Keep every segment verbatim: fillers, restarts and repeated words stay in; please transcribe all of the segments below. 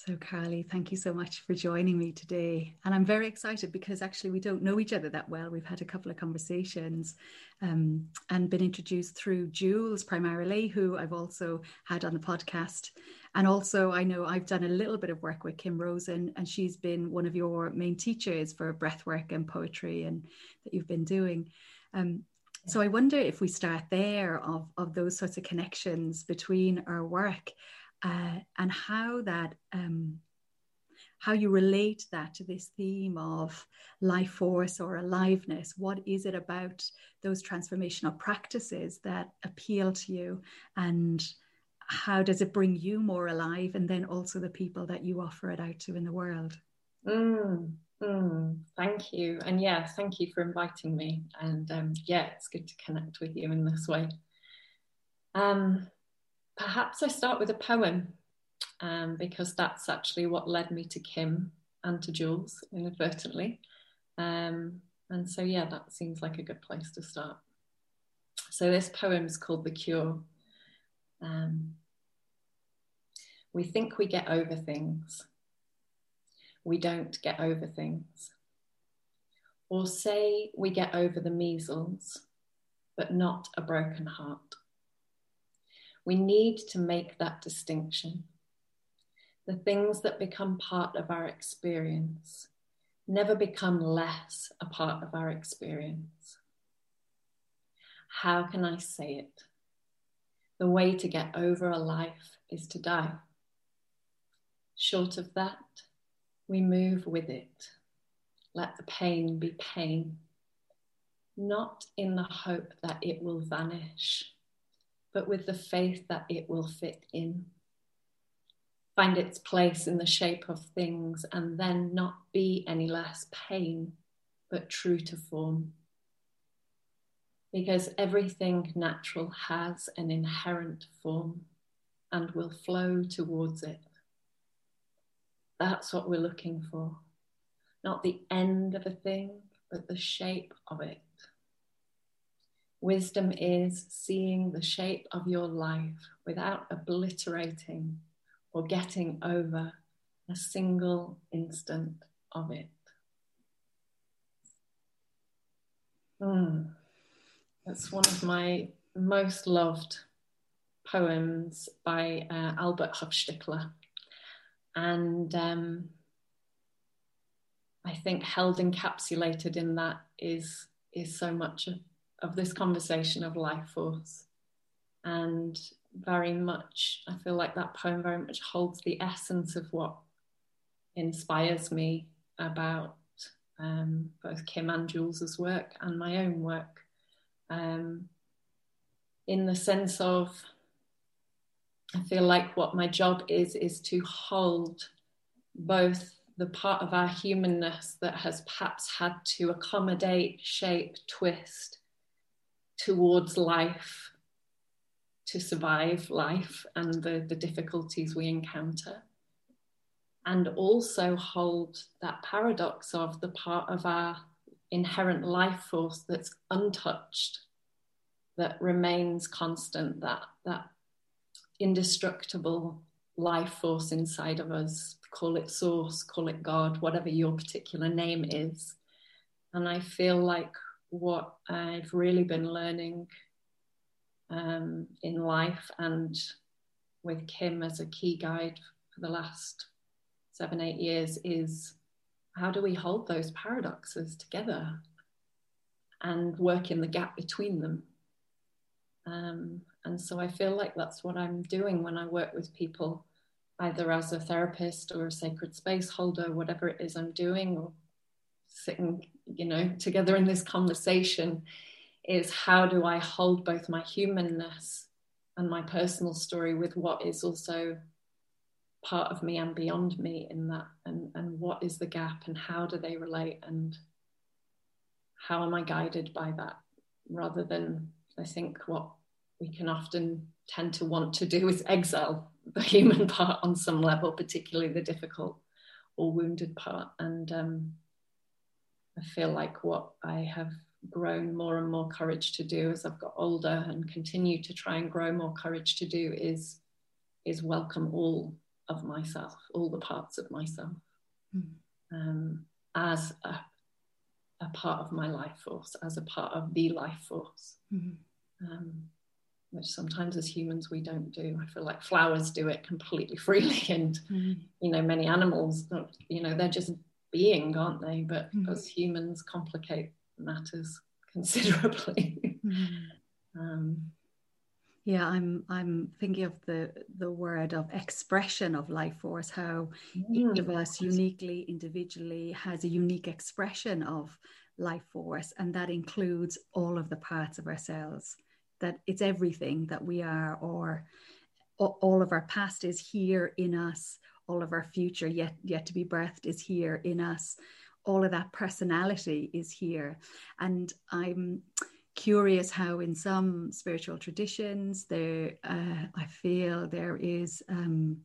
So, Carly, thank you so much for joining me today. And I'm very excited because actually we don't know each other that well. We've had a couple of conversations um, and been introduced through Jules primarily, who I've also had on the podcast. And also I know I've done a little bit of work with Kim Rosen, and she's been one of your main teachers for breathwork and poetry and that you've been doing. Um, so I wonder if we start there of, of those sorts of connections between our work. Uh, and how that, um, how you relate that to this theme of life force or aliveness. What is it about those transformational practices that appeal to you, and how does it bring you more alive, and then also the people that you offer it out to in the world? Mm, mm, thank you. And yeah, thank you for inviting me. And um, yeah, it's good to connect with you in this way. Um, Perhaps I start with a poem, um, because that's actually what led me to Kim and to Jules inadvertently. Um, and so, yeah, that seems like a good place to start. So this poem is called The Cure. Um, we think we get over things. We don't get over things. Or say we get over the measles, but not a broken heart. We need to make that distinction. The things that become part of our experience never become less a part of our experience. How can I say it? The way to get over a life is to die. Short of that, we move with it. Let the pain be pain, not in the hope that it will vanish, but with the faith that it will fit in, find its place in the shape of things, and then not be any less pain, but true to form. Because everything natural has an inherent form and will flow towards it. That's what we're looking for. Not the end of a thing, but the shape of it. Wisdom is seeing the shape of your life without obliterating or getting over a single instant of it. Mm. That's one of my most loved poems by uh, Albert Hofstadter. And um, I think held encapsulated in that is, is so much of, of this conversation of life force. And very much, I feel like that poem very much holds the essence of what inspires me about um, both Kim and Jules's work and my own work. Um, in the sense of, I feel like what my job is, is to hold both the part of our humanness that has perhaps had to accommodate, shape, twist towards life, to survive life and the, the difficulties we encounter. And also hold that paradox of the part of our inherent life force that's untouched, that remains constant, that, that indestructible life force inside of us. Call it source, call it God, whatever your particular name is. And I feel like what I've really been learning um, in life, and with Kim as a key guide for the last seven, eight years, is how do we hold those paradoxes together and work in the gap between them? Um, and so I feel like that's what I'm doing when I work with people, either as a therapist or a sacred space holder, whatever it is I'm doing, or sitting, you know, together in this conversation, is how do I hold both my humanness and my personal story with what is also part of me and beyond me in that, and, and what is the gap and how do they relate, and how am I guided by that, rather than, I think what we can often tend to want to do is exile the human part on some level, particularly the difficult or wounded part. And um, I feel like what I have grown more and more courage to do as I've got older, and continue to try and grow more courage to do, is, is welcome all, of myself, all the parts of myself, mm. um, as a, a part of my life force, as a part of the life force, mm. um, which sometimes as humans we don't do. I feel like flowers do it completely freely, and mm. you know, many animals, you know, they're just being, aren't they? But mm. as humans complicate matters considerably. mm. um, Yeah, I'm I'm thinking of the the word of expression of life force, how each of us uniquely, individually has a unique expression of life force, and that includes all of the parts of ourselves. That it's everything that we are, or all of our past is here in us, all of our future yet yet to be birthed is here in us, all of that personality is here. And I'm curious how in some spiritual traditions there uh, I feel there is um,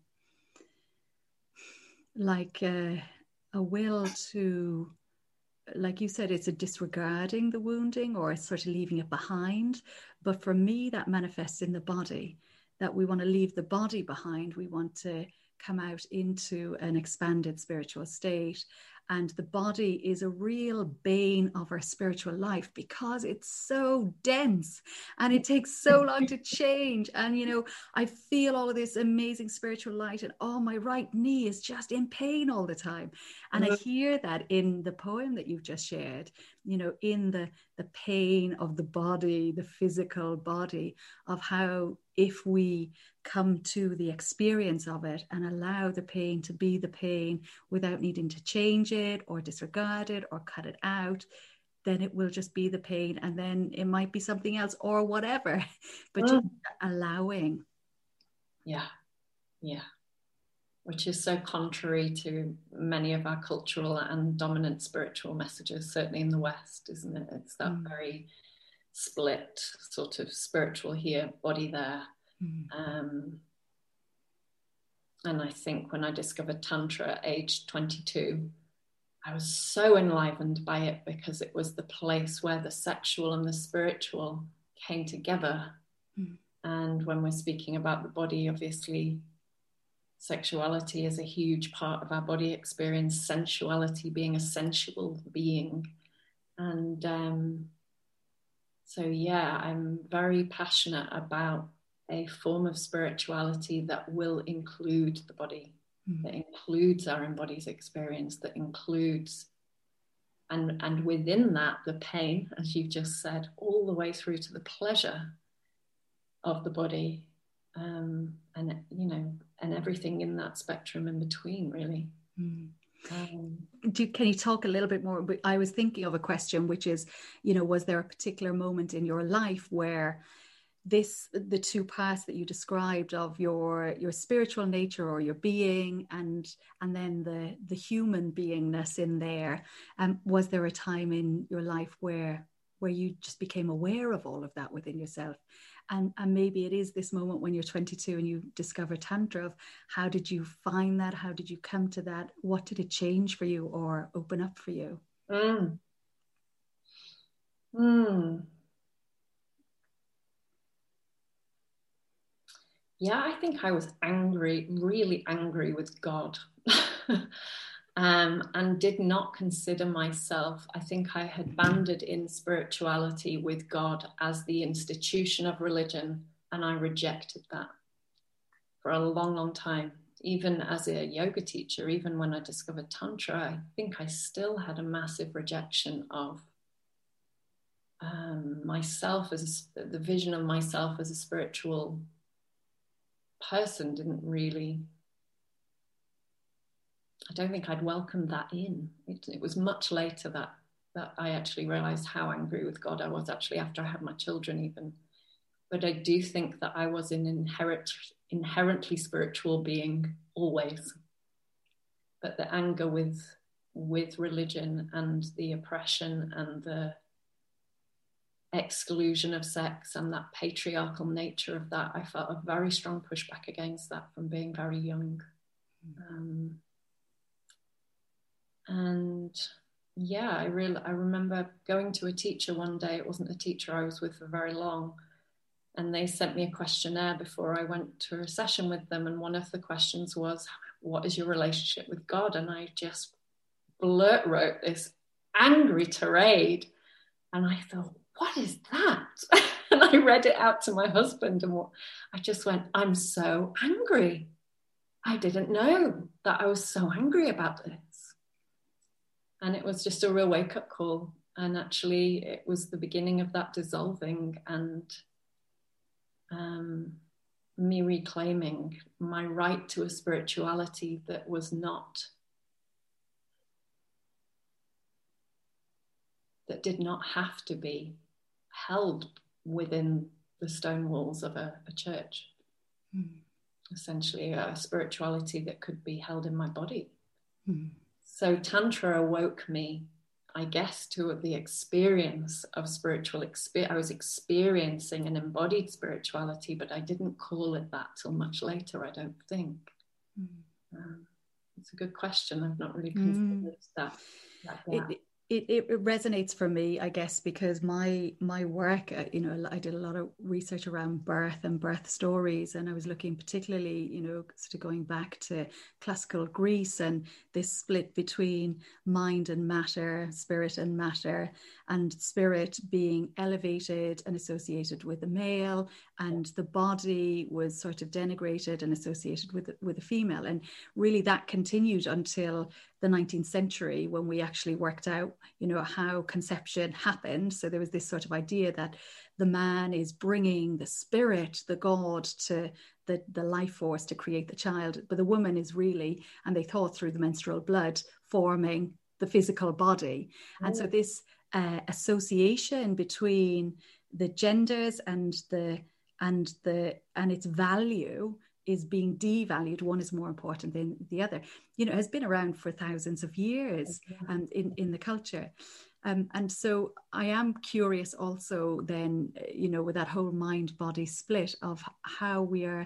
like a, a will to, like you said, it's a disregarding the wounding, or it's sort of leaving it behind. But for me that manifests in the body, that we want to leave the body behind, we want to come out into an expanded spiritual state. And the body is a real bane of our spiritual life because it's so dense and it takes so long to change. And, you know, I feel all of this amazing spiritual light and oh, my right knee is just in pain all the time. And I hear that in the poem that you've just shared, you know, in the, the pain of the body, the physical body, of how if we come to the experience of it and allow the pain to be the pain without needing to change it or disregard it or cut it out, then it will just be the pain, and then it might be something else or whatever. But mm. just allowing. Yeah, yeah. Which is so contrary to many of our cultural and dominant spiritual messages, certainly in the West, isn't it? It's that mm. very split sort of spiritual here, body there. Mm. Um, and I think when I discovered Tantra at age twenty-two, I was so enlivened by it because it was the place where the sexual and the spiritual came together. Mm. And when we're speaking about the body, obviously, sexuality is a huge part of our body experience, sensuality being a sensual being. And um, so, yeah, I'm very passionate about a form of spirituality that will include the body, mm. that includes our embodied experience, that includes, and, and within that, the pain, as you've just said, all the way through to the pleasure of the body. Um, and, you know, and everything in that spectrum in between, really. Mm. Um, Do, can you talk a little bit more? I was thinking of a question, which is, you know, was there a particular moment in your life where this, the two paths that you described of your your spiritual nature or your being, and and then the the human beingness in there, um, was there a time in your life where where you just became aware of all of that within yourself? And, and maybe it is this moment when you're twenty-two and you discover Tantra. Of how did you find that? How did you come to that? What did it change for you or open up for you? Mm. Mm. Yeah, I think I was angry, really angry with God. Um, and did not consider myself, I think I had banded in spirituality with God as the institution of religion, and I rejected that for a long, long time. Even as a yoga teacher, even when I discovered Tantra, I think I still had a massive rejection of um, myself as a, the vision of myself as a spiritual person didn't really, I don't think I'd welcomed that in. It, it was much later that that I actually realized how angry with God I was, actually after I had my children even. But I do think that I was an inherent, inherently spiritual being always. But the anger with, with religion and the oppression and the exclusion of sex and that patriarchal nature of that, I felt a very strong pushback against that from being very young. Um, And yeah, I really, I remember going to a teacher one day. It wasn't a teacher I was with for very long. And they sent me a questionnaire before I went to a session with them. And one of the questions was, what is your relationship with God? And I just blurt wrote this angry tirade. And I thought, what is that? And I read it out to my husband, and I just went, I'm so angry. I didn't know that I was so angry about this. And it was just a real wake-up call. And actually, it was the beginning of that dissolving and um, me reclaiming my right to a spirituality that was not, that did not have to be held within the stone walls of a, a church. Mm. Essentially, a spirituality that could be held in my body. Mm. So Tantra awoke me, I guess, to the experience of spiritual experience. I was experiencing an embodied spirituality, but I didn't call it that till much later, I don't think. Mm. Um, it's a good question. I've not really considered mm. that. that it, it, it resonates for me, I guess, because my my work, uh, you know, I did a lot of research around birth and birth stories, and I was looking particularly, you know, sort of going back to classical Greece and this split between mind and matter, spirit and matter, and spirit being elevated and associated with the male, and the body was sort of denigrated and associated with with the female. And really that continued until the nineteenth century, when we actually worked out, you know, how conception happened. So there was this sort of idea that the man is bringing the spirit, the God, to the, the life force to create the child, but the woman is really, and they thought through the menstrual blood, forming the physical body. Oh. And so this uh, association between the genders and the and the and its value is being devalued. One is more important than the other, you know, has been around for thousands of years and um, in, in the culture. Um, and so I am curious also then, you know, with that whole mind-body split of how we are,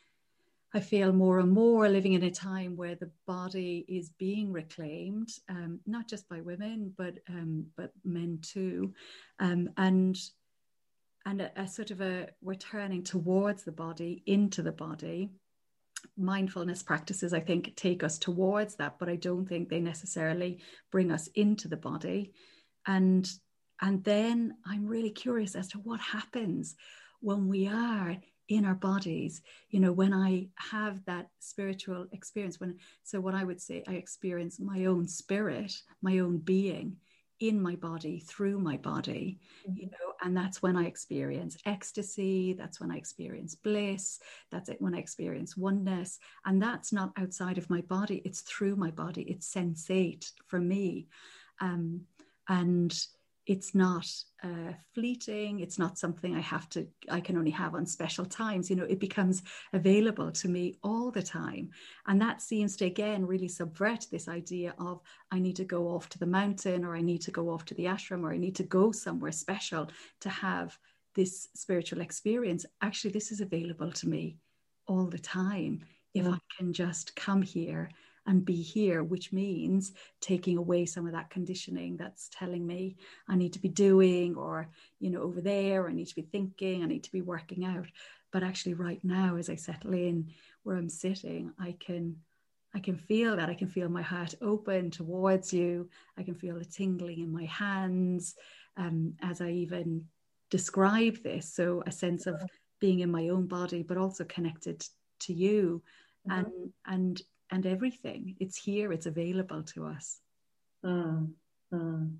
I feel more and more living in a time where the body is being reclaimed, um, not just by women, but um, but men too. Um, and And a, a sort of a, we're turning towards the body, into the body. Mindfulness practices, I think, take us towards that, but I don't think they necessarily bring us into the body. And, and then I'm really curious as to what happens when we are in our bodies, you know, when I have that spiritual experience. When, so what I would say, I experience my own spirit, my own being in my body, through my body, mm-hmm. you know, and that's when I experience ecstasy. That's when I experience bliss. That's it when I experience oneness. And that's not outside of my body. It's through my body. It's sensate for me. Um, and it's not uh, fleeting. It's not something I have to, I can only have on special times. You know, it becomes available to me all the time. And that seems to, again, really subvert this idea of I need to go off to the mountain, or I need to go off to the ashram, or I need to go somewhere special to have this spiritual experience. Actually, this is available to me all the time. If yeah. I can just come here and be here, which means taking away some of that conditioning that's telling me I need to be doing, or, you know, over there, I need to be thinking, I need to be working out. But actually right now, as I settle in where I'm sitting, I can, I can feel that. I can feel my heart open towards you. I can feel the tingling in my hands um, as I even describe this. So a sense of being in my own body, but also connected to you. Mm-hmm. and and and everything. It's here, it's available to us. Mm, mm.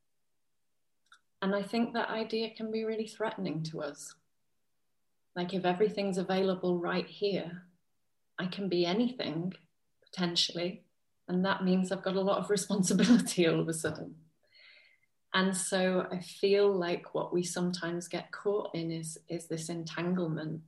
And I think that idea can be really threatening to us. Like, if everything's available right here, I can be anything, potentially, and that means I've got a lot of responsibility all of a sudden. And so I feel like what we sometimes get caught in is, is this entanglement.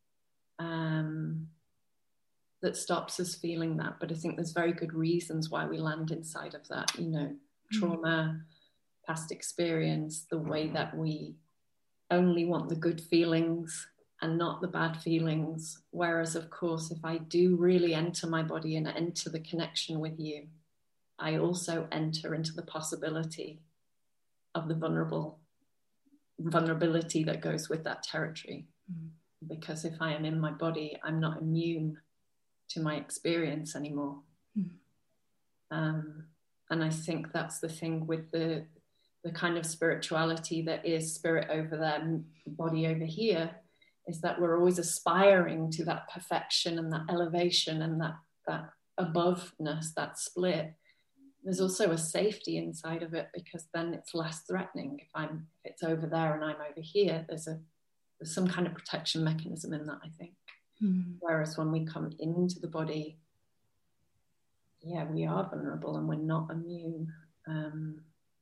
Um, that stops us feeling that. But I think there's very good reasons why we land inside of that, you know, trauma, past experience, the way that we only want the good feelings and not the bad feelings. Whereas, of course, if I do really enter my body and enter the connection with you, I also enter into the possibility of the vulnerable vulnerability that goes with that territory. Mm. Because if I am in my body, I'm not immune to my experience anymore. Mm. Um, and I think that's the thing with the the kind of spirituality that is spirit over there, body over here, is that we're always aspiring to that perfection and that elevation and that that aboveness, that split. There's also a safety inside of it, because then it's less threatening. If I'm if it's over there and I'm over here, there's a there's some kind of protection mechanism in that, I think. Mm. Whereas when we come into the body, yeah, we are vulnerable and we're not immune. Um,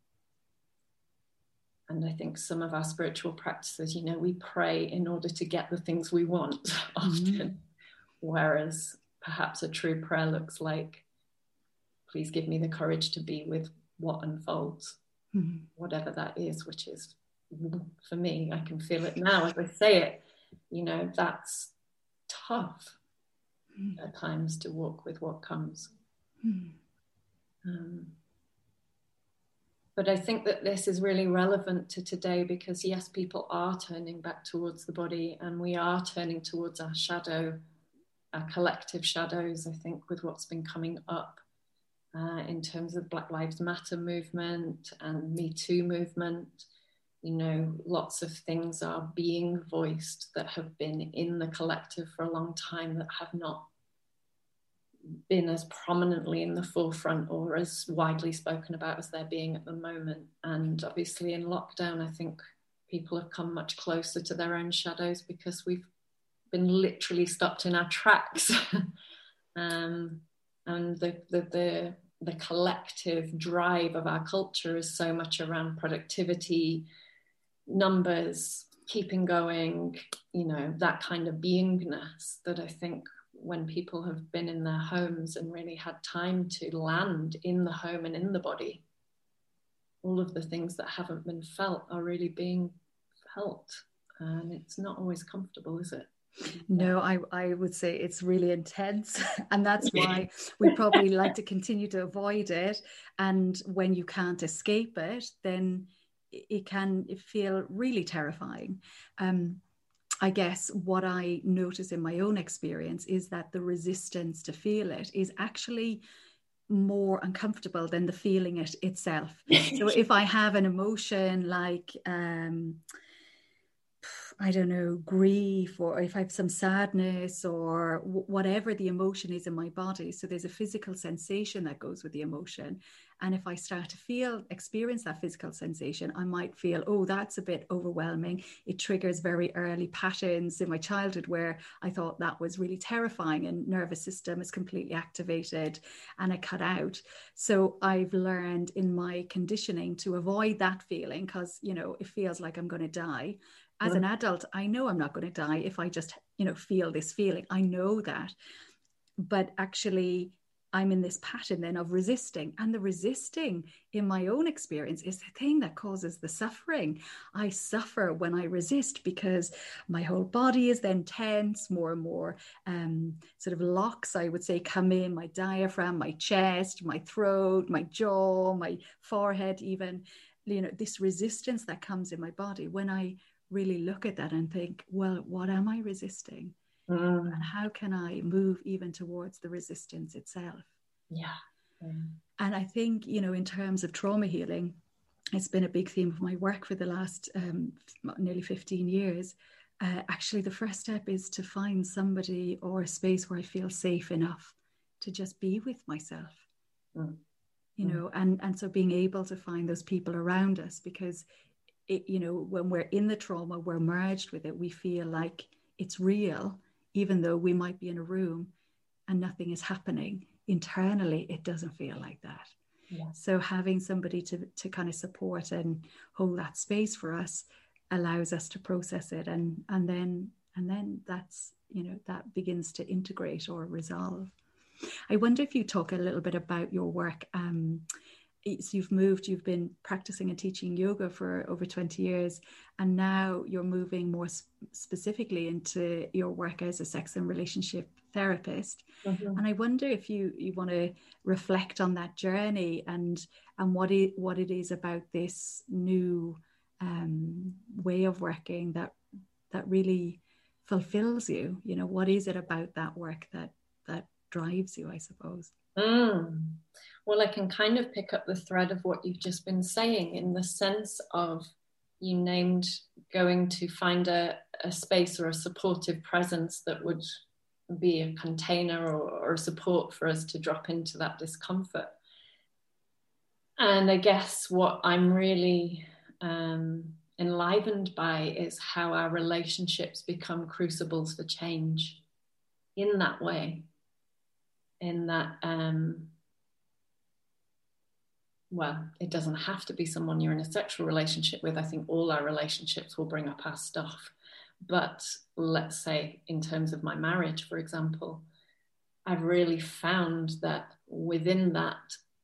and I think some of our spiritual practices, you know, we pray in order to get the things we want often, Mm. whereas perhaps a true prayer looks like, please give me the courage to be with what unfolds, mm. whatever that is, which is, for me, I can feel it now as I say it, you know, that's tough mm. at times to walk with what comes. Mm. Um, but I think that this is really relevant to today, because yes, people are turning back towards the body, and we are turning towards our shadow, our collective shadows, I think, with what's been coming up uh, in terms of Black Lives Matter movement and Me Too movement. You know, lots of things are being voiced that have been in the collective for a long time that have not been as prominently in the forefront or as widely spoken about as they're being at the moment. And obviously in lockdown, I think people have come much closer to their own shadows, because we've been literally stopped in our tracks. um, and the, the, the, the collective drive of our culture is so much around productivity, numbers, keeping going, you know, that kind of beingness, that I think when people have been in their homes and really had time to land in the home and in the body, all of the things that haven't been felt are really being felt. And it's not always comfortable, is it? No, I, I would say it's really intense. And that's why we probably like to continue to avoid it. And when you can't escape it, then it can feel really terrifying. Um, I guess what I notice in my own experience is that the resistance to feel it is actually more uncomfortable than the feeling it itself. So if I have an emotion like, um, I don't know, grief, or if I have some sadness, or w- whatever the emotion is in my body. So there's a physical sensation that goes with the emotion. And if I start to feel, experience that physical sensation, I might feel, oh, that's a bit overwhelming. It triggers very early patterns in my childhood where I thought that was really terrifying, and nervous system is completely activated and I cut out. So I've learned in my conditioning to avoid that feeling, because, you know, it feels like I'm going to die. As an adult, I know I'm not going to die if I just, you know, feel this feeling. I know that. But actually, I'm in this pattern then of resisting. And the resisting, in my own experience, is the thing that causes the suffering. I suffer when I resist, because my whole body is then tense, more and more um, sort of locks, I would say, come in, my diaphragm, my chest, my throat, my jaw, my forehead even. You know, this resistance that comes in my body when I really look at that and think, well, what am I resisting? Mm. And how can I move even towards the resistance itself? Yeah. Mm. And I think, you know, in terms of trauma healing, it's been a big theme of my work for the last um, nearly fifteen years. Uh, actually, the first step is to find somebody or a space where I feel safe enough to just be with myself. Mm. You know, mm. and, and so being able to find those people around us, because it, you know, when we're in the trauma, we're merged with it. We feel like it's real, even though we might be in a room and nothing is happening. Internally, it doesn't feel like that. Yeah. So having somebody to, to kind of support and hold that space for us allows us to process it. And, and then, and then that's, you know, that begins to integrate or resolve. I wonder if you talk a little bit about your work. Um, So you've moved, you've been practicing and teaching yoga for over twenty years, and now you're moving more sp- specifically into your work as a sex and relationship therapist. Mm-hmm. And I wonder if you, you want to reflect on that journey and and what it, what it is about this new um, way of working that that really fulfills you? You know, what is it about that work that that drives you, I suppose? Mm. Well, I can kind of pick up the thread of what you've just been saying, in the sense of, you named going to find a, a space or a supportive presence that would be a container or, or a support for us to drop into that discomfort. And I guess what I'm really um, enlivened by is how our relationships become crucibles for change in that way. In that, um, well, it doesn't have to be someone you're in a sexual relationship with. I think all our relationships will bring up our stuff. But let's say in terms of my marriage, for example, I've really found that within that,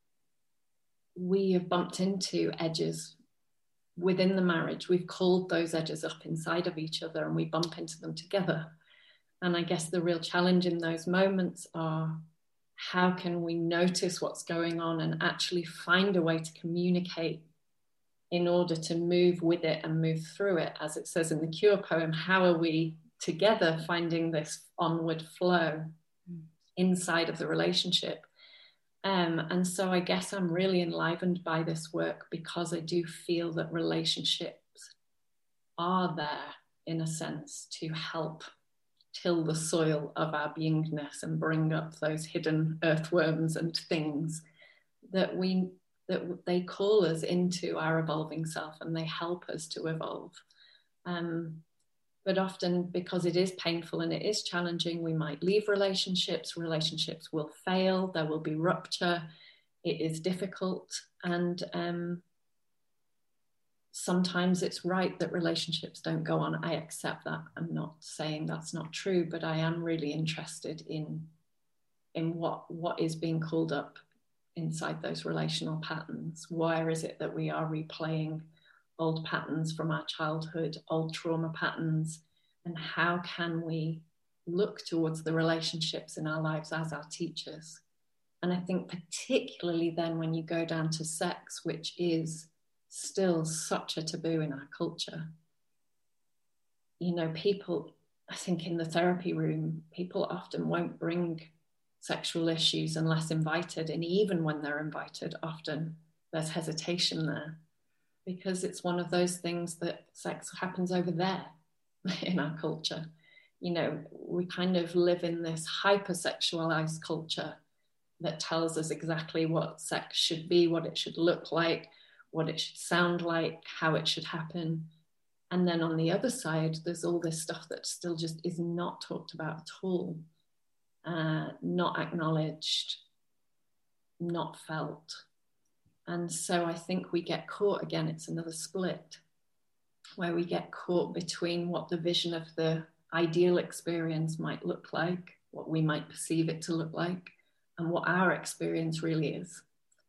we have bumped into edges within the marriage. We've called those edges up inside of each other and we bump into them together. And I guess the real challenge in those moments are, how can we notice what's going on and actually find a way to communicate in order to move with it and move through it? As it says in the Cure poem, how are we together finding this onward flow inside of the relationship? Um, and so I guess I'm really enlivened by this work because I do feel that relationships are there, in a sense, to help till the soil of our beingness and bring up those hidden earthworms and things that we that they call us into our evolving self, and they help us to evolve. Um, but often, because it is painful and it is challenging, we might leave relationships, relationships will fail, there will be rupture, it is difficult. And um, sometimes it's right that relationships don't go on. I accept that. I'm not saying that's not true, but I am really interested in, in what, what is being called up inside those relational patterns. Where is it that we are replaying old patterns from our childhood, old trauma patterns, and how can we look towards the relationships in our lives as our teachers? And I think particularly then when you go down to sex, which is still such a taboo in our culture. You know, people, I think in the therapy room, people often won't bring sexual issues unless invited, and even when they're invited, often there's hesitation there, because it's one of those things that sex happens over there in our culture. You know, we kind of live in this hypersexualized culture that tells us exactly what sex should be, what it should look like, what it should sound like, how it should happen. And then on the other side, there's all this stuff that still just is not talked about at all, uh, not acknowledged, not felt. And so I think we get caught, again, it's another split, where we get caught between what the vision of the ideal experience might look like, what we might perceive it to look like, and what our experience really is.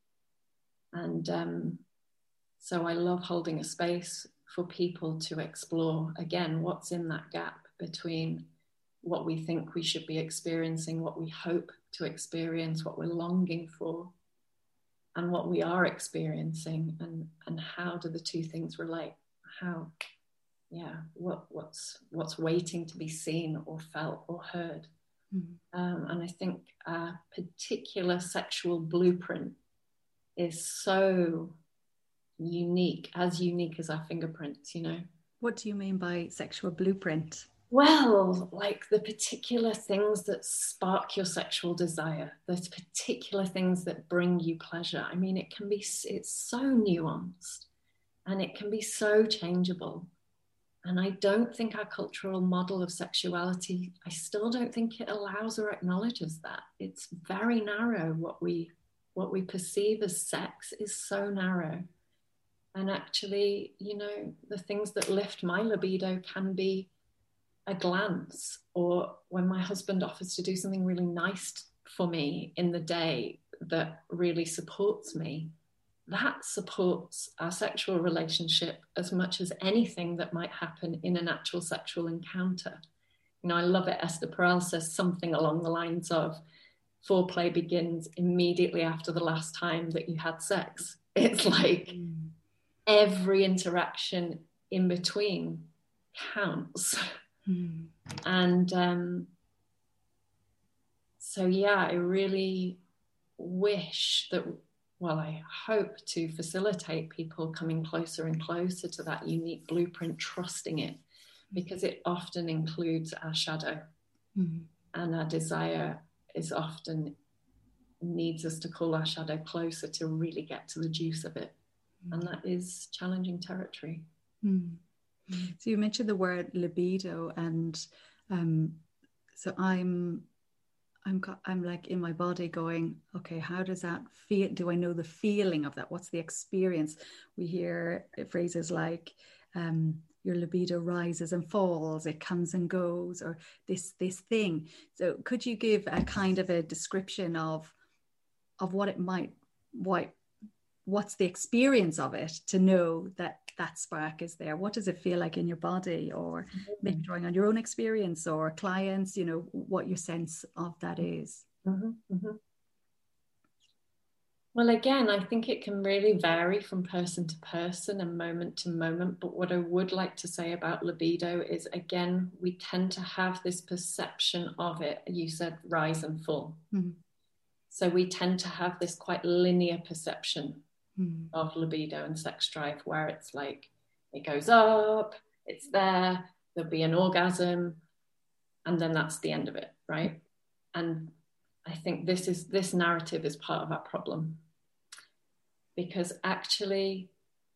And um, so I love holding a space for people to explore, again, what's in that gap between what we think we should be experiencing, what we hope to experience, what we're longing for, and what we are experiencing, and, and how do the two things relate? How, yeah, what, what's, what's waiting to be seen or felt or heard? Mm-hmm. Um, and I think a particular sexual blueprint is so unique, as unique as our fingerprints, you know. What do you mean by sexual blueprint? Well, like the particular things that spark your sexual desire, those particular things that bring you pleasure. I mean, it can be, it's so nuanced and it can be so changeable. And I don't think our cultural model of sexuality, I still don't think it allows or acknowledges that. It's very narrow. What we, what we perceive as sex is so narrow. And actually, you know, the things that lift my libido can be a glance, or when my husband offers to do something really nice for me in the day that really supports me. That supports our sexual relationship as much as anything that might happen in an actual sexual encounter. You know, I love it. Esther Perel says something along the lines of, foreplay begins immediately after the last time that you had sex. It's like every interaction in between counts. Mm. And um, so, yeah, I really wish that, well, I hope to facilitate people coming closer and closer to that unique blueprint, trusting it, because it often includes our shadow. Mm. And our desire is often needs us to call our shadow closer to really get to the juice of it. Mm. And that is challenging territory. Mm. Mm. So you mentioned the word libido, and um, so I'm I'm I'm like in my body going, okay, how does that feel? Do I know the feeling of that? What's the experience? We hear phrases like um, your libido rises and falls, it comes and goes, or this this thing. So could you give a kind of a description of of what it might, what what's the experience of it to know that that spark is there? What does it feel like in your body, or mm-hmm. maybe drawing on your own experience or clients, you know, what your sense of that is? Mm-hmm. Mm-hmm. Well, again, I think it can really vary from person to person and moment to moment. But what I would like to say about libido is, again, we tend to have this perception of it. You said rise and fall. Mm-hmm. So we tend to have this quite linear perception mm. of libido and sex drive, where it's like it goes up, it's there, there'll be an orgasm, and then that's the end of it, right? And I think this is this narrative is part of our problem, because actually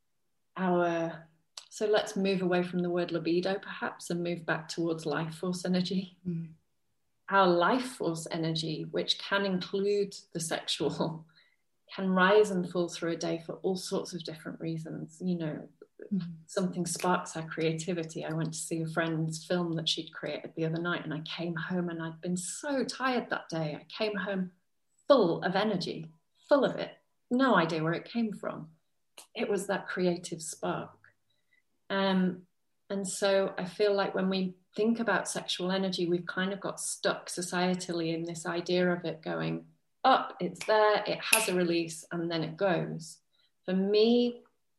our so let's move away from the word libido perhaps and move back towards life force energy. Mm. Our life force energy, which can include the sexual, can rise and fall through a day for all sorts of different reasons. You know, mm-hmm. something sparks our creativity. I went to see a friend's film that she'd created the other night, and I came home and I'd been so tired that day. I came home full of energy, full of it. No idea where it came from. It was that creative spark. Um, and so I feel like when we think about sexual energy, we've kind of got stuck societally in this idea of it going up, it's there, it has a release, and then it goes. For me,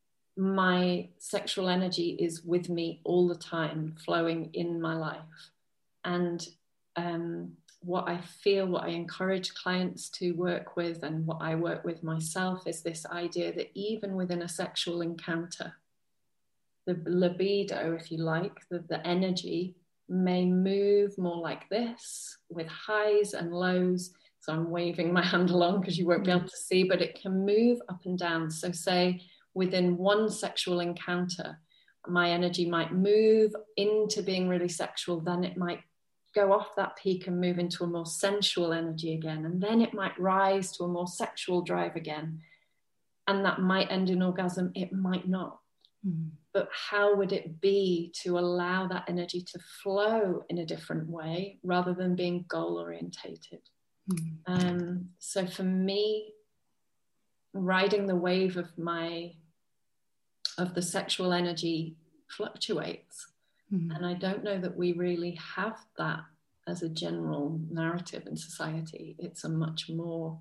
my sexual energy is with me all the time, flowing in my life. And um, what I feel, what I encourage clients to work with, and what I work with myself, is this idea that even within a sexual encounter, the libido, if you like, the, the energy may move more like this, with highs and lows. So I'm waving my hand along because you won't be able to see, but it can move up and down. So say within one sexual encounter, my energy might move into being really sexual, then it might go off that peak and move into a more sensual energy again. And then it might rise to a more sexual drive again. And that might end in orgasm, it might not. Mm. But how would it be to allow that energy to flow in a different way rather than being goal orientated? Mm. Um, so for me, riding the wave of my of the sexual energy fluctuates. Mm. And I don't know that we really have that as a general narrative in society. It's a much more,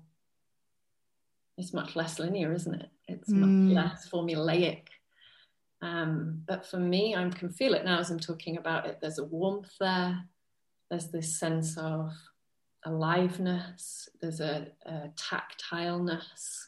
it's much less linear, isn't it? It's mm. much less formulaic. Um, but for me, I can feel it now as I'm talking about it. There's a warmth there. There's this sense of aliveness. There's a, a tactileness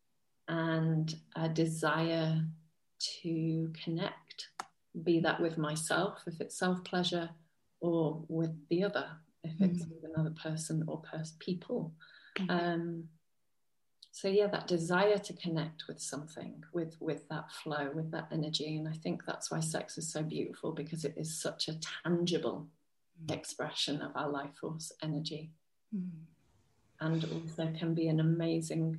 and a desire to connect, be that with myself, if it's self-pleasure, or with the other, if it's mm. with another person or pers- people. Mm. Um, so yeah, that desire to connect with something, with, with that flow, with that energy. And I think that's why sex is so beautiful, because it is such a tangible mm. expression of our life force energy. Mm. And also can be an amazing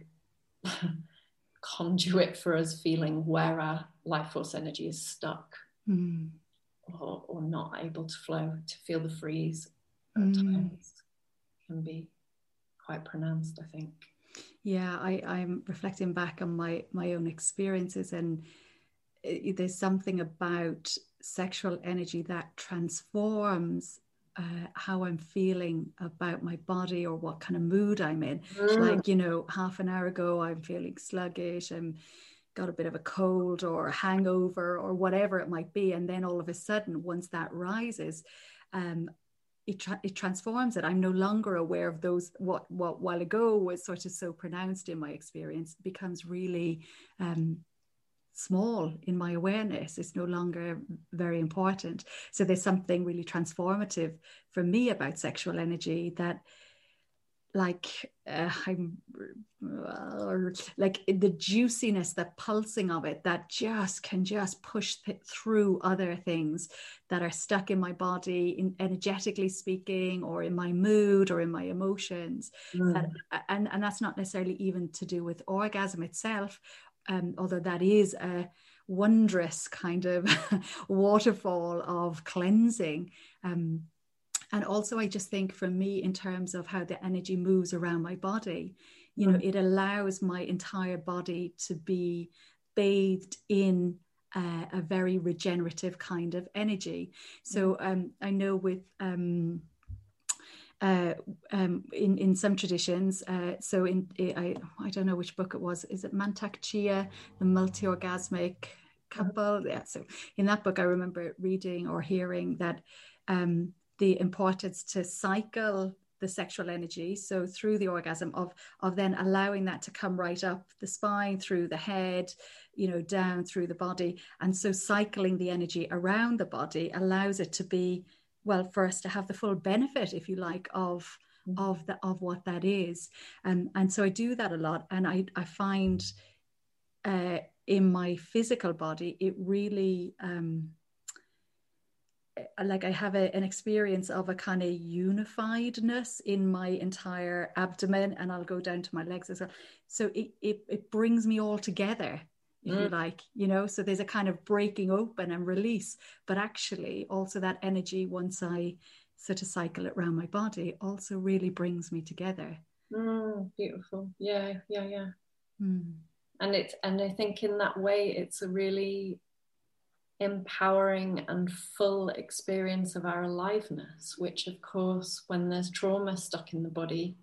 conduit for us feeling where our life force energy is stuck mm. or, or not able to flow, to feel the freeze at mm. times can be quite pronounced, I think. Yeah, I, I'm reflecting back on my, my own experiences, and it, there's something about sexual energy that transforms uh, how I'm feeling about my body or what kind of mood I'm in. Mm. Like, you know, half an hour ago, I'm feeling sluggish, I'm got a bit of a cold or a hangover or whatever it might be. And then all of a sudden, once that rises, um, it, tra- it transforms it. I'm no longer aware of those, what, what while ago was sort of so pronounced in my experience, becomes really um, small in my awareness. It's no longer very important. So there's something really transformative for me about sexual energy that, like uh, I'm uh, like the juiciness, the pulsing of it, that just can just push th- through other things that are stuck in my body, in energetically speaking, or in my mood or in my emotions. Mm. That, and and that's not necessarily even to do with orgasm itself, um, although that is a wondrous kind of waterfall of cleansing. Um, And also, I just think for me, in terms of how the energy moves around my body, you know, mm. it allows my entire body to be bathed in uh, a very regenerative kind of energy. So um, I know with um, uh, um, in in some traditions, uh, so in I I don't know which book it was. Is it Mantak Chia, the multi-orgasmic couple? Yeah. So in that book, I remember reading or hearing that. Um, the importance to cycle the sexual energy, so through the orgasm, of of then allowing that to come right up the spine, through the head, you know, down through the body. And so cycling the energy around the body allows it to be, well, for us to have the full benefit, if you like, of mm-hmm. of the of what that is. And and so I do that a lot, and I I find uh, in my physical body, it really um, like I have a, an experience of a kind of unifiedness in my entire abdomen, and I'll go down to my legs as well. So it it, it brings me all together, if mm. you like, you know, so there's a kind of breaking open and release, but actually also that energy, once I sort of cycle it around my body, also really brings me together. Mm, beautiful. Yeah, yeah, yeah. Mm. And it's, and I think in that way, it's a really empowering and full experience of our aliveness, which of course, when there's trauma stuck in the body,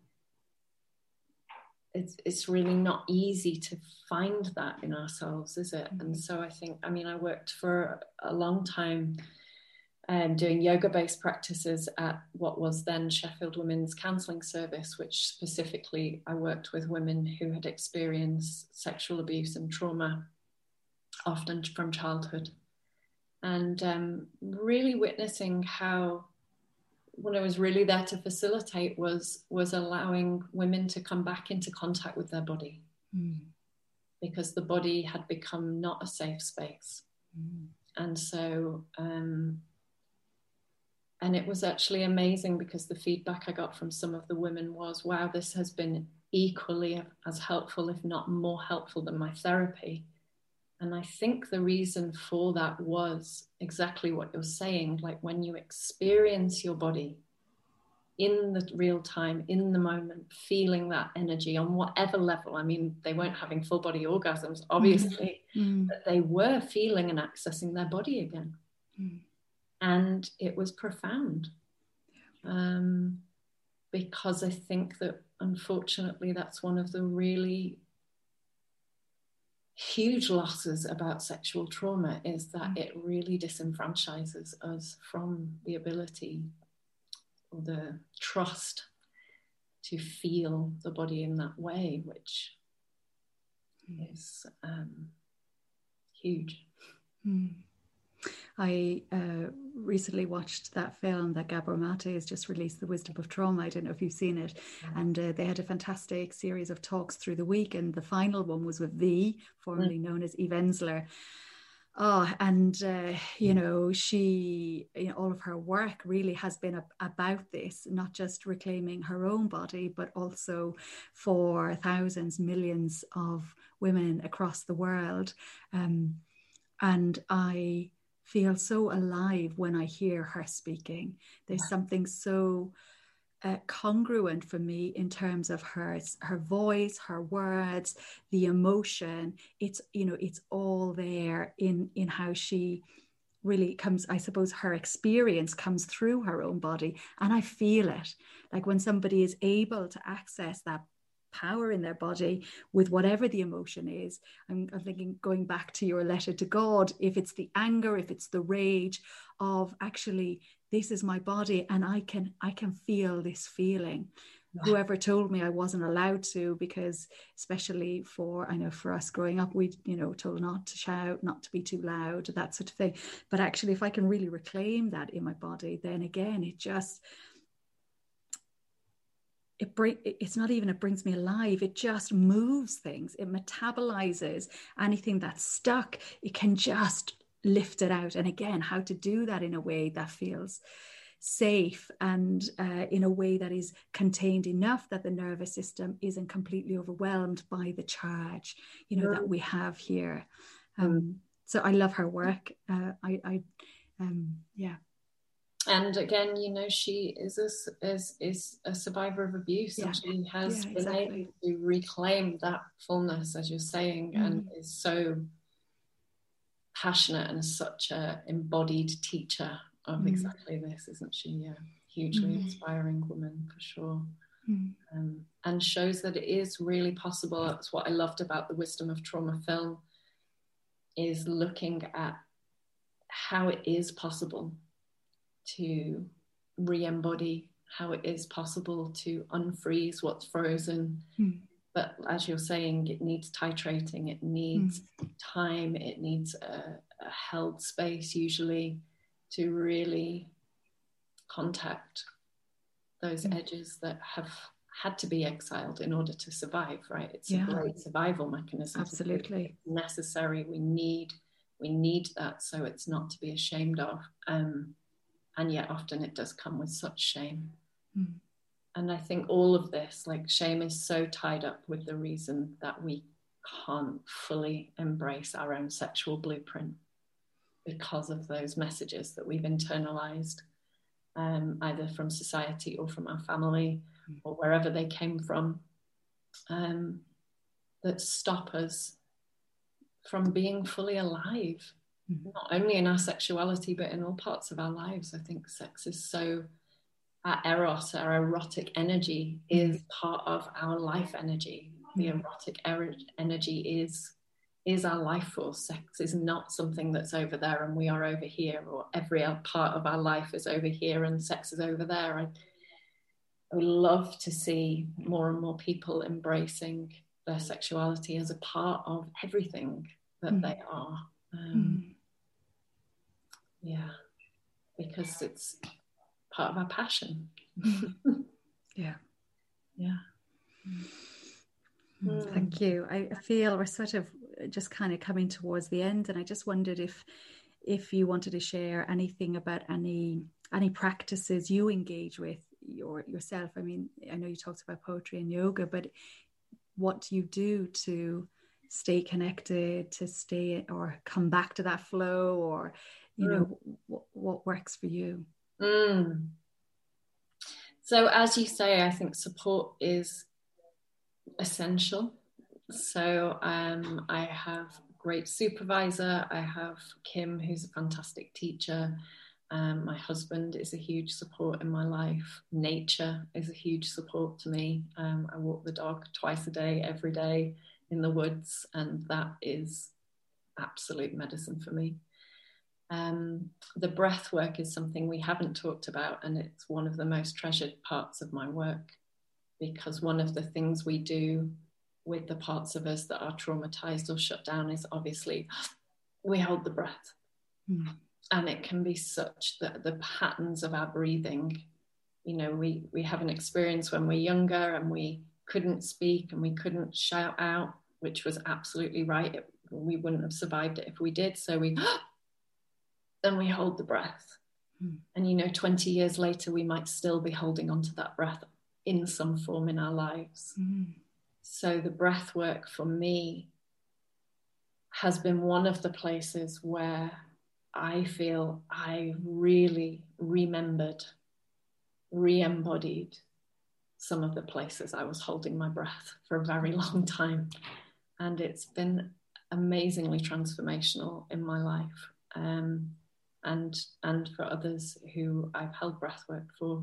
it's it's really not easy to find that in ourselves, is it? Mm-hmm. And so I think, I mean, I worked for a long time um, doing yoga-based practices at what was then Sheffield Women's Counselling Service, which specifically I worked with women who had experienced sexual abuse and trauma, often from childhood. And um, really witnessing how what I was really there to facilitate was was allowing women to come back into contact with their body, mm. because the body had become not a safe space. Mm. And so, um, and it was actually amazing, because the feedback I got from some of the women was, wow, this has been equally as helpful, if not more helpful, than my therapy. And I think the reason for that was exactly what you're saying. Like when you experience your body in the real time, in the moment, feeling that energy on whatever level. I mean, they weren't having full body orgasms, obviously, mm. but they were feeling and accessing their body again. Mm. And it was profound. Um, because I think that, unfortunately, that's one of the really huge losses about sexual trauma, is that it really disenfranchises us from the ability or the trust to feel the body in that way, which mm. is um, huge. Mm. I uh, recently watched that film that Gabor Mate has just released, The Wisdom of Trauma. I don't know if you've seen it. Mm. And uh, they had a fantastic series of talks through the week. And the final one was with V, formerly mm. known as Eve Ensler. Oh, and, uh, you know, she, you know, all of her work really has been a, about this, not just reclaiming her own body, but also for thousands, millions of women across the world. Um, and I feel so alive when I hear her speaking. There's something so uh, congruent for me in terms of her her voice, her words, the emotion. It's, you know, it's all there in in how she really comes, I suppose her experience comes through her own body, and I feel it. Like when somebody is able to access that power in their body with whatever the emotion is. I'm, I'm thinking, going back to your letter to God, if it's the anger, if it's the rage, of actually, this is my body and I can I can feel this feeling. Yeah. Whoever told me I wasn't allowed to, because especially for, I know for us growing up, we, you know, told not to shout, not to be too loud, that sort of thing. But actually, if I can really reclaim that in my body, then again, it just, it bring, it's not even it brings me alive, it just moves things, it metabolizes anything that's stuck, it can just lift it out. And again, how to do that in a way that feels safe, and uh, in a way that is contained enough that the nervous system isn't completely overwhelmed by the charge, you know, mm. that we have here. Um, mm. So I love her work. Uh, I, I um, yeah. And again, you know, she is a, is, is a survivor of abuse, yeah. and she has yeah, been exactly. able to reclaim that fullness, as you're saying, mm. and is so passionate and such a embodied teacher of mm. exactly this, isn't she? Yeah, hugely mm. inspiring woman for sure. Mm. Um, and shows that it is really possible. That's what I loved about the Wisdom of Trauma film, is looking at how it is possible to re-embody, how it is possible to unfreeze what's frozen. Mm. But as you're saying, it needs titrating, it needs mm. time, it needs a, a held space usually to really contact those mm. edges that have had to be exiled in order to survive, right? It's yeah. a great survival mechanism. Absolutely. It's necessary. We need, we need that, so it's not to be ashamed of. Um, and yet often it does come with such shame. Mm. And I think all of this, like shame, is so tied up with the reason that we can't fully embrace our own sexual blueprint, because of those messages that we've internalized, um, either from society or from our family mm. or wherever they came from, um, that stop us from being fully alive, mm. not only in our sexuality, but in all parts of our lives. I think sex is so, our eros, our erotic energy is mm. part of our life energy. Mm. The erotic er- energy is is our life force. Sex is not something that's over there and we are over here, or every part of our life is over here and sex is over there. I, I would love to see more and more people embracing their sexuality as a part of everything that mm. they are. Um, mm. Yeah, because it's part of our passion. yeah. Yeah. Mm. Thank you. I feel we're sort of just kind of coming towards the end, and I just wondered if if you wanted to share anything about any any practices you engage with your yourself. I mean, I know you talked about poetry and yoga, but what do you do to stay connected, to stay or come back to that flow, or you mm. know, what, what works for you? Mm. So as you say, I think support is essential. So um, I have a great supervisor. I have Kim, who's a fantastic teacher. Um, my husband is a huge support in my life. Nature is a huge support to me. Um, I walk the dog twice a day, every day in the woods, and that is absolute medicine for me. Um, the breath work is something we haven't talked about, and it's one of the most treasured parts of my work, because one of the things we do with the parts of us that are traumatized or shut down is obviously we hold the breath. Mm. And it can be such that the patterns of our breathing, you know, we, we have an experience when we're younger and we couldn't speak and we couldn't shout out, which was absolutely right. It, we wouldn't have survived it if we did. So we, then we hold the breath. Mm. And, you know, twenty years later, we might still be holding onto that breath in some form in our lives. Mm. So the breath work for me has been one of the places where I feel I really remembered, re-embodied some of the places I was holding my breath for a very long time. And it's been amazingly transformational in my life. Um, and, and for others who I've held breath work for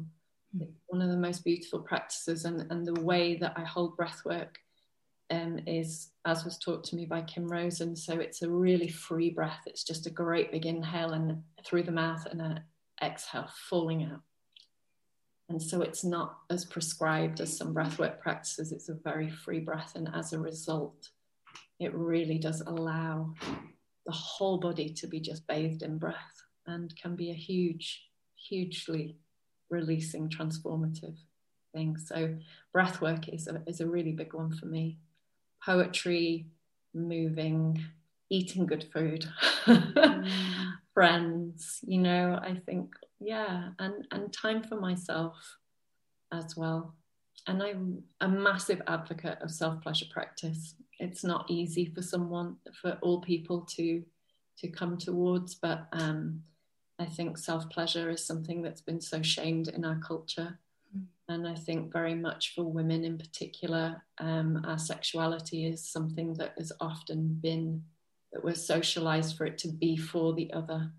It's one of the most beautiful practices, and, and the way that I hold breath work um, is, as was taught to me by Kim Rosen. So it's a really free breath. It's just a great big inhale and through the mouth, and an exhale falling out. And so it's not as prescribed as some breathwork practices. It's a very free breath. And as a result, it really does allow the whole body to be just bathed in breath, and can be a huge, hugely releasing, transformative thing. So breathwork is a, is a really big one for me. Poetry, moving, eating good food, mm. friends, you know, I think, yeah, and, and time for myself as well. And I'm a massive advocate of self-pleasure practice. It's not easy for someone, for all people to, to come towards, but um, I think self-pleasure is something that's been so shamed in our culture. Mm. And I think very much for women in particular, um, our sexuality is something that has often been, that we're socialized for it to be for the other.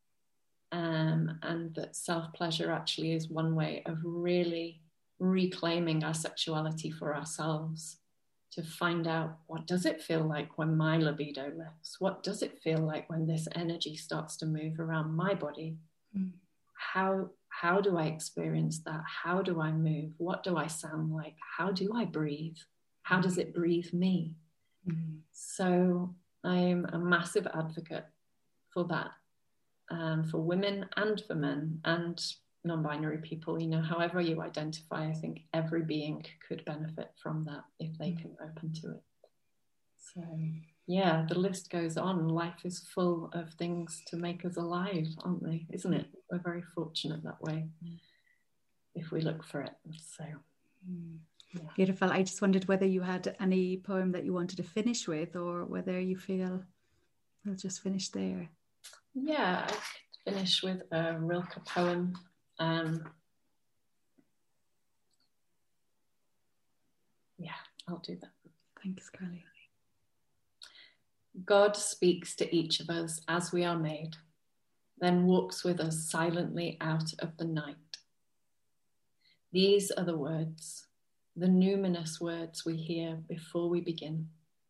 Um, and that self-pleasure actually is one way of really reclaiming our sexuality for ourselves, to find out, what does it feel like when my libido lifts? What does it feel like when this energy starts to move around my body? Mm. How, how do I experience that? How do I move? What do I sound like? How do I breathe? How does it breathe me? Mm. So I'm a massive advocate for that, um, for women and for men and non-binary people, you know, however you identify. I think every being could benefit from that if they can open to it. So yeah, the list goes on. Life is full of things to make us alive, aren't they? Isn't it? We're very fortunate that way if we look for it. So yeah. Beautiful. I just wondered whether you had any poem that you wanted to finish with, or whether you feel we'll just finish there. Yeah, I could finish with a Rilke poem. Um, yeah, I'll do that. Thanks, Carly. God speaks to each of us as we are made, then walks with us silently out of the night. These are the words, the numinous words we hear before we begin.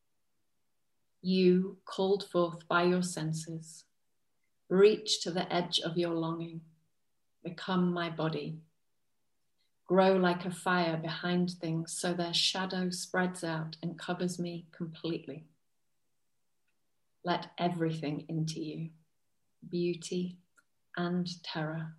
You, called forth by your senses, reach to the edge of your longing, become my body. Grow like a fire behind things so their shadow spreads out and covers me completely. Let everything into you, beauty and terror.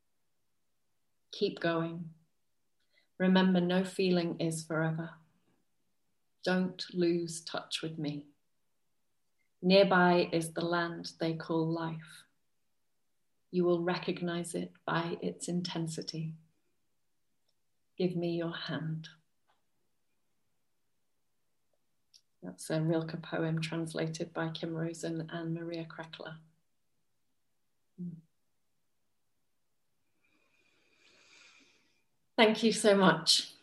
Keep going. Remember, no feeling is forever. Don't lose touch with me. Nearby is the land they call life. You will recognize it by its intensity. Give me your hand. That's a Rilke poem translated by Kim Rosen and Maria Kreckler. Thank you so much.